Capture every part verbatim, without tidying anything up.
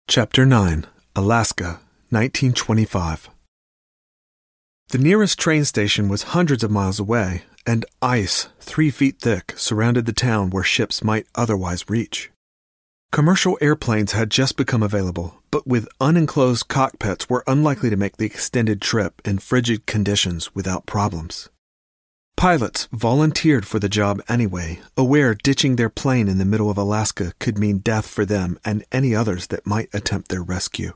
Chapter nine, Alaska, nineteen twenty-five. The nearest train station was hundreds of miles away, and ice, three feet thick, surrounded the town where ships might otherwise reach. Commercial airplanes had just become available, but with unenclosed cockpits were unlikely to make the extended trip in frigid conditions without problems. Pilots volunteered for the job anyway, aware ditching their plane in the middle of Alaska could mean death for them and any others that might attempt their rescue.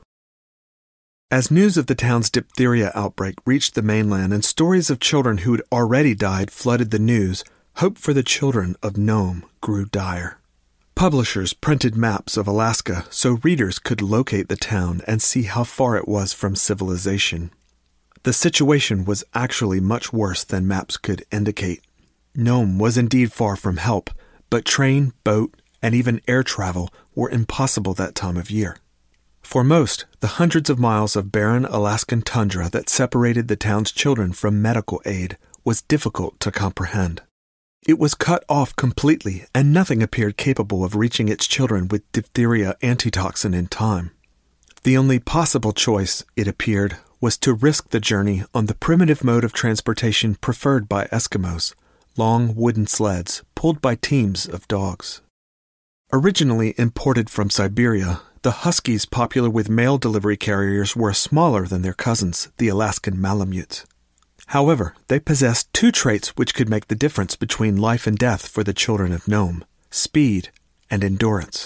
As news of the town's diphtheria outbreak reached the mainland and stories of children who had already died flooded the news, hope for the children of Nome grew dire. Publishers printed maps of Alaska so readers could locate the town and see how far it was from civilization. The situation was actually much worse than maps could indicate. Nome was indeed far from help, but train, boat, and even air travel were impossible that time of year. For most, the hundreds of miles of barren Alaskan tundra that separated the town's children from medical aid was difficult to comprehend. It was cut off completely, and nothing appeared capable of reaching its children with diphtheria antitoxin in time. The only possible choice, it appeared, was to risk the journey on the primitive mode of transportation preferred by Eskimos, long wooden sleds pulled by teams of dogs. Originally imported from Siberia, the huskies popular with mail delivery carriers were smaller than their cousins, the Alaskan Malamutes. However, they possessed two traits which could make the difference between life and death for the children of Nome: speed and endurance.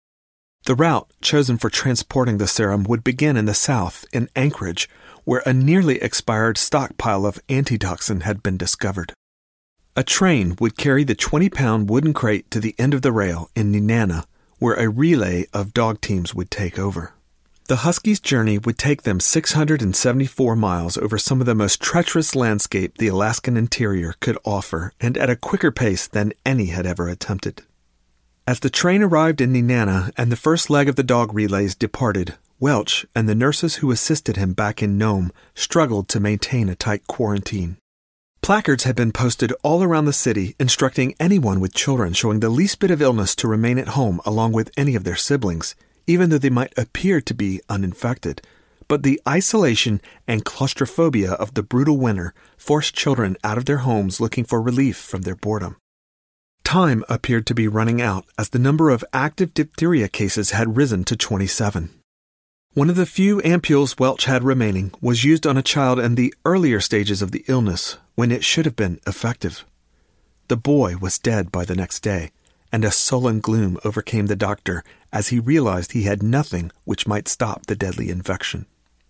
The route chosen for transporting the serum would begin in the south, in Anchorage, where a nearly expired stockpile of antitoxin had been discovered. A train would carry the twenty-pound wooden crate to the end of the rail in Nenana, where a relay of dog teams would take over. The Huskies' journey would take them six hundred seventy-four miles over some of the most treacherous landscape the Alaskan interior could offer, and at a quicker pace than any had ever attempted. As the train arrived in Nenana and the first leg of the dog relays departed, Welch and the nurses who assisted him back in Nome struggled to maintain a tight quarantine. Placards had been posted all around the city instructing anyone with children showing the least bit of illness to remain at home along with any of their siblings, even though they might appear to be uninfected. But the isolation and claustrophobia of the brutal winter forced children out of their homes looking for relief from their boredom. Time appeared to be running out as the number of active diphtheria cases had risen to twenty-seven. One of the few ampules Welch had remaining was used on a child in the earlier stages of the illness, when it should have been effective. The boy was dead by the next day, and a sullen gloom overcame the doctor as he realized he had nothing which might stop the deadly infection.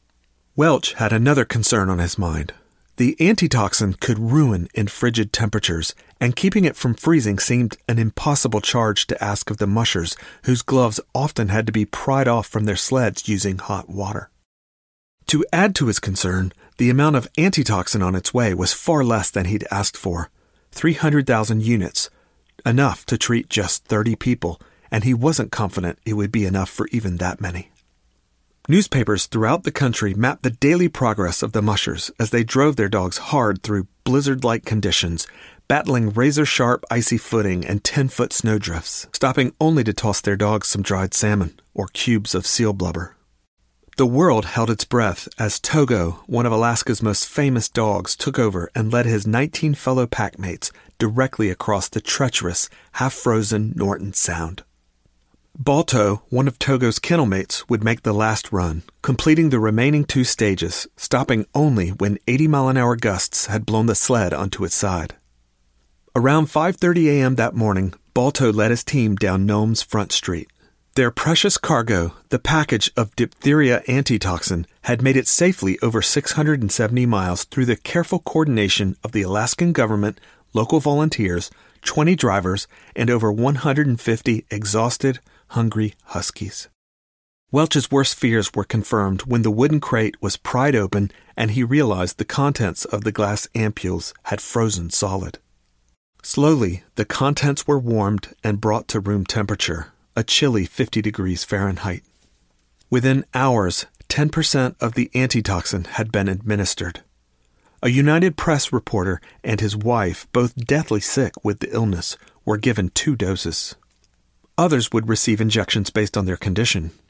Welch had another concern on his mind. The antitoxin could ruin in frigid temperatures, and keeping it from freezing seemed an impossible charge to ask of the mushers, whose gloves often had to be pried off from their sleds using hot water. To add to his concern, the amount of antitoxin on its way was far less than he'd asked for, three hundred thousand units, enough to treat just thirty people, and he wasn't confident it would be enough for even that many. Newspapers throughout the country mapped the daily progress of the mushers as they drove their dogs hard through blizzard-like conditions, battling razor-sharp icy footing and ten-foot snowdrifts, stopping only to toss their dogs some dried salmon or cubes of seal blubber. The world held its breath as Togo, one of Alaska's most famous dogs, took over and led his nineteen fellow packmates directly across the treacherous, half-frozen Norton Sound. Balto, one of Togo's kennelmates, would make the last run, completing the remaining two stages, stopping only when eighty-mile-an-hour gusts had blown the sled onto its side. Around five thirty a.m. that morning, Balto led his team down Nome's front street. Their precious cargo, the package of diphtheria antitoxin, had made it safely over six hundred seventy miles through the careful coordination of the Alaskan government, local volunteers, twenty drivers, and over one hundred fifty exhausted, hungry huskies. Welch's worst fears were confirmed when the wooden crate was pried open and he realized the contents of the glass ampules had frozen solid. Slowly, the contents were warmed and brought to room temperature, a chilly fifty degrees Fahrenheit. Within hours, ten percent of the antitoxin had been administered. A United Press reporter and his wife, both deathly sick with the illness, were given two doses. Others would receive injections based on their condition.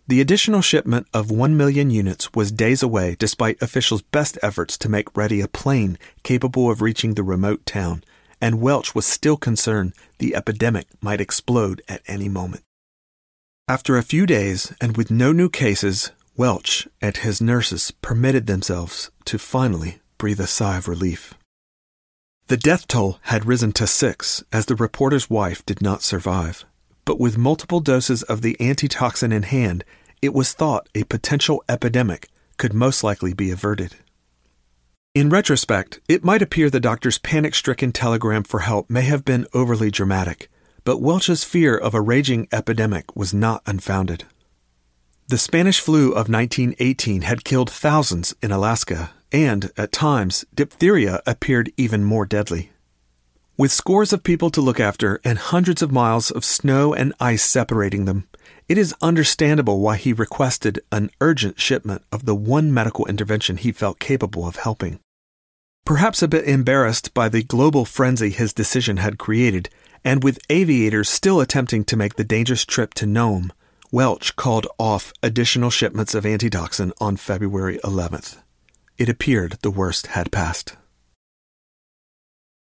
The additional shipment of one million units was days away despite officials' best efforts to make ready a plane capable of reaching the remote town, and Welch was still concerned the epidemic might explode at any moment. After a few days, and with no new cases, Welch and his nurses permitted themselves to finally breathe a sigh of relief. The death toll had risen to six, as the reporter's wife did not survive. But with multiple doses of the antitoxin in hand, it was thought a potential epidemic could most likely be averted. In retrospect, it might appear the doctor's panic-stricken telegram for help may have been overly dramatic, but Welch's fear of a raging epidemic was not unfounded. The Spanish flu of nineteen eighteen had killed thousands in Alaska, and, at times, diphtheria appeared even more deadly. With scores of people to look after and hundreds of miles of snow and ice separating them, it is understandable why he requested an urgent shipment of the one medical intervention he felt capable of helping. Perhaps a bit embarrassed by the global frenzy his decision had created, and with aviators still attempting to make the dangerous trip to Nome, Welch called off additional shipments of antitoxin on February eleventh. It appeared the worst had passed.